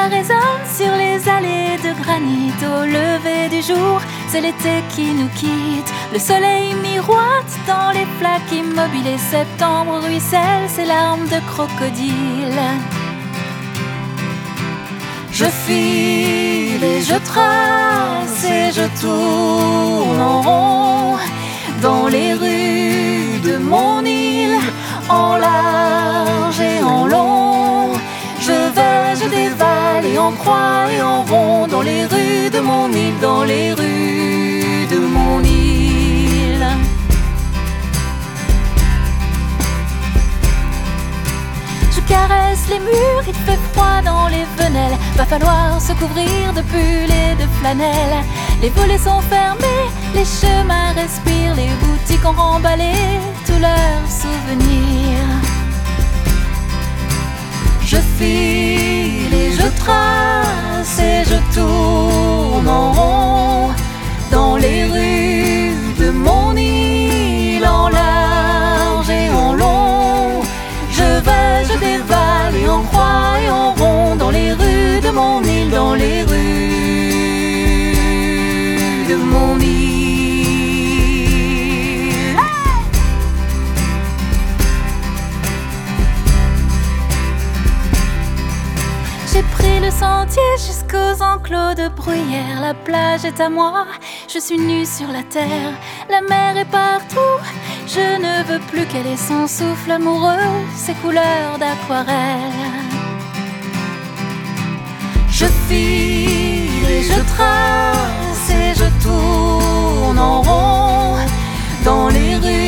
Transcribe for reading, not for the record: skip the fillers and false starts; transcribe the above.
voix résonne sur les allées de granit. Au lever du jour, c'est l'été qui nous quitte. Le soleil miroite dans les flaques immobiles et septembre ruisselle ses larmes de crocodile. Je file et je trace et je tourne en rond dans les rues de mon île, en large et en long. Je vais, je dévale et en croix et en rond dans les rues de mon île, dans les rues de mon île. Je caresse les murs, il fait froid dans les venelles. Va falloir se couvrir de pulls et de flanelles. Les volets sont fermés, les chemins respirent, les boutiques ont remballé tous leurs souvenirs. Je file et je trace et je tourne en rond dans les rues de mon île, en large et en long. Je vais, je dévale et en croix et en rond dans les rues de mon île, dans les rues de mon île. J'ai pris le sentier jusqu'aux enclos de bruyère. La plage est à moi, je suis nue sur la terre. La mer est partout, je ne veux plus qu'elle ait son souffle amoureux, ses couleurs d'aquarelle. Je file et je trace et je tourne en rond dans les rues